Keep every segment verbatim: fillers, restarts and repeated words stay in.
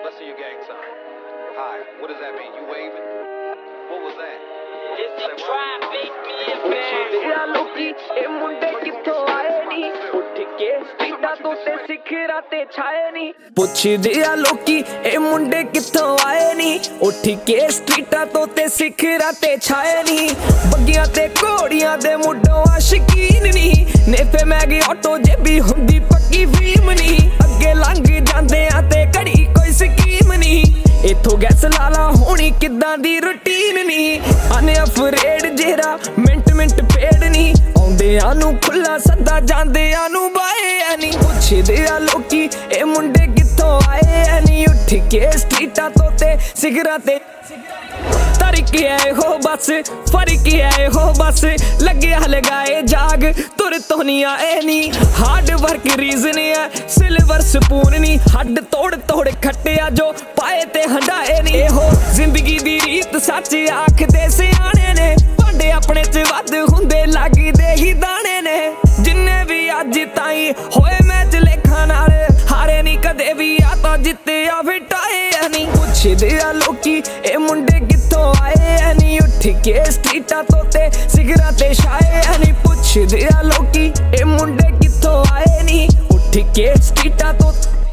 Let's see your gang sign. Hi. What does that mean? You waving? What was that? ਪੁੱਛਦੇ ਆ ਲੋਕੀ ਇਹ ਮੁੰਡੇ ਕਿੱਥੋਂ ਆਏ ਨੀ ਉੱਠ ਕੇ ਸਟਰੀਟਾਂ ਤੋਂ ਤੇ ਸਿਖਰਾਂ ਤੇ ਛਾਏ ਨੀ ਪੁੱਛਦੇ ਆ ਲੋਕੀ ਇਹ ਮੁੰਡੇ ਕਿੱਥੋਂ ਆਏ ਨੀ ਉੱਠ ਕੇ ਸਟਰੀਟਾਂ ਤੋਂ ਤੇ ਸਿਖਰਾਂ ਤੇ ਛਾਏ ਨੀ ਬੱਗੀਆਂ ਤੇ ਘੋੜੀਆਂ ਦੇ ਮੁੰਡੋਂ ਆਸ਼ਕੀਨ ਨੀ ਨੇਫੇ ਮੈਗੀ ਆਟੋ ਜੇਬੀ ਹੁੰਦੀ ਪੱਕੀ ਫੀਮ ਨੀ ਅੱਗੇ ਲੰਘ ਜਾਂਦੇ ਆ ਤੇ ਘੜੀ ਕੋਈ ਸਕੀਮ ਨੀ ਇਥੋਂ ਗੈਸ ਲਾਲਾ ਹੋਣੀ ਕਿੱਦਾਂ ਦੀ ਰੂਟੀਨ ਨੀ ਆਨੇ ਅਫਰੇਡ ਜਿਹੜਾ ਮਿੰਟ ਮਿੰਟ ਪੇੜ ਨੀ ਆਉਂਦਿਆਂ ਨੂੰ ਖੁੱਲਾ ਸੱਦਾ ਜਾਂਦਿਆਂ ਨੂੰ ਬਾਏ ਐ ਨੀ ਪੁੱਛਦੇ ਆ ਲੋਕੀ ਇਹ ਮੁੰਡੇ ਕਿੱਥੋਂ ਆਏ ਐ ਨੀ ਉੱਠ ਕੇ ਸਟਰੀਟਾਂ ਤੋਂ ਤੇ ਸਿਗਰਾਂ ਤੇ ਤਰੀਕ ਆਏ ਹੋ ਬਸ ਫਰਕ ਆਏ ਹੋ ਬਸ ਲੱਗਿਆ ਲਗਾਏ ਜਾਗ ਤੁਰ ਤੋਂ ਨਹੀਂ ਆਏ ਨੀ ਹਾਰਡ ਵਰਕ ਰੀਜ਼ਨ ਹੈ ਸਿਲਵਰ ਸਪੂਨ ਨੀ ਹੱਡ ਤੋੜ ਤੋੜ ਖੱਟਿਆ ਜੋ ਪਾਏ ਤੇ ਹੰਡਾਏ ਨੀ ਇਹੋ ਜ਼ਿੰਦਗੀ ਦੀ ਰੀਤ ਸੱਚ ਆਖਦੇ ਸਿਆਣੇ ਨੇ ਭਾਂਡੇ ਆਪਣੇ ਚ ਵੱਧ ਹੁੰਦੇ ਲੱਗਦੇ ਹੀ ਦਾਣੇ ਨੇ ਜਿੰਨੇ ਵੀ ਅੱਜ ਤਾਈਂ ਹੋਏ ਮੈਚ ਲੇਖਾਂ ਨਾਲ ਹਾਰੇ ਨੀ ਕਦੇ ਵੀ ਆ ਤਾਂ ਜਿੱਤਿਆ ਫਿਟਾਏ ਨੀ ਪੁੱਛਦੇ ਆ ਲੋਕੀ ਇਹ ਮੁੰਡੇ ਕਿੱਥੋਂ ਆਏ ਐ ਨੀ ਉੱਠ ਕੇ ਸਟਰੀਟਾਂ ਤੋਂ ਤੇ ਸਿਗਰਾਂ ਤੇ ਛਾਏ ਐ ਨੀ ਪੁੱਛਦੇ ਆ ਲੋਕੀ ਇਹ ਮੁੰਡੇ ਕਿੱਥੋਂ ਆਏ ਨੀ ਉੱਠ ਕੇ ਸਟਰੀਟਾਂ ਤੋਂ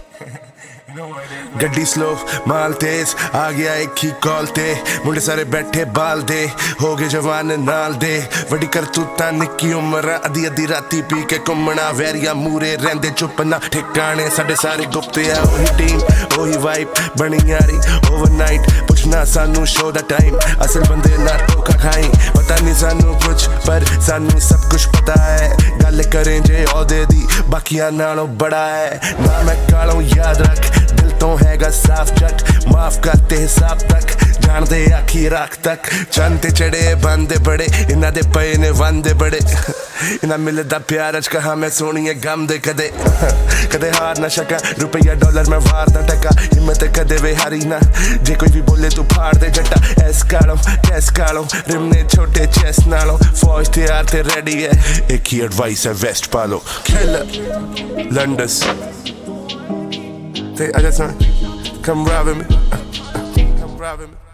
ਗੱਡੀ ਸਲੋ ਮਾਲ ਤੇਜ਼ ਆ ਗਿਆ ਇੱਕ ਹੀ ਕਾਲ ਤੇ ਮੁੰਡੇ ਸਾਰੇ ਬੈਠੇ ਬਾਲ ਦੇ ਹੋ ਗਏ ਜਵਾਨ ਨਾਲ ਦੇ ਵੱਡੀ ਕਰਤੂਤਾਂ ਨਿੱਕੀ ਉਮਰ ਅੱਧੀ ਅੱਧੀ ਰਾਤੀ ਪੀ ਕੇ ਘੁੰਮਣਾ ਵੈਰੀਆਂ ਮੂਰੇ ਰਹਿੰਦੇ ਚੁੱਪ ਨਾ ਠਿਕਾਣੇ ਸਾਡੇ ਸਾਰੇ ਗੁਪਤ ਆ ਉਹੀ ਟੀਮ ਉਹੀ ਵਾਈਬ ਬਣੀ ਯਾਰੀ ਓਵਰਨਾਈਟ ਪੁੱਛਣਾ ਸਾਨੂੰ ਸ਼ੋ ਦਾ ਟਾਈਮ ਅਸਲ ਬੰਦੇ ਨਾ ਧੋਖਾ ਖਾਈ ਪਤਾ ਨਹੀਂ ਸਾਨੂੰ ਕੁਛ ਪਰ ਸਾਨੂੰ ਸਭ ਕੁਛ ਪਤਾ ਹੈ ਗੱਲ ਕਰੇ ਜੇ ਉਹਦੇ ਦੀ ਬਾਕੀਆਂ ਨਾਲੋਂ ਬੜਾ ਹੈ ਨਾ ਮੈਂ ਕਾਲੋਂ ਯਾਦ ਰੱਖ ਦਿਲ ਤੋਂ ਹੈਗਾ ਸਾਫ ਜੱਟ ਮਾਫ ਕਰਤੇ ਹਿਸਾਬ ਤੱਕ ਜਾਣਦੇ ਆਖੀ ਰੱਖ ਤੱਕ ਚੰਨ ਤੇ ਚੜੇ ਬੰਦੇ ਬੜੇ ਇਹਨਾਂ ਦੇ ਪਏ ਨੇ ਵੰਦੇ ਬੜੇ ਇਹਨਾਂ ਮਿਲਦਾ ਪਿਆਰ ਅੱਜ ਕਹਾ ਮੈਂ ਸੋਹਣੀਏ ਗਮ ਦੇ ਕਦੇ ਕਦੇ ਹਾਰ ਨਾ ਸ਼ਕਾ ਰੁਪਈਆ ਡਾਲਰ ਮੈਂ ਵਾਰ ਦਾ ਟਕਾ ਹਿੰਮਤ ਕਦੇ ਵੇ ਹਾਰੀ ਨਾ ਜੇ ਕੋਈ ਵੀ ਬੋਲੇ ਤੂੰ ਫਾੜ ਦੇ ਜੱਟਾ ਐਸ ਕਾਲੋ ਕੈਸ ਕਾਲੋ ਰਿਮਨੇ ਛੋਟੇ ਚੈਸ ਨਾਲੋਂ ਫੌਜ ਤਿਆਰ ਤੇ ਰੈਡੀ ਹੈ ਇੱਕ ਹੀ ਐਡਵਾਈਸ ਹੈ ਵੈਸਟ ਪਾਲੋ ਖੇਲ ਲੰਡਸ Hey, I just want come rob me, come rob me.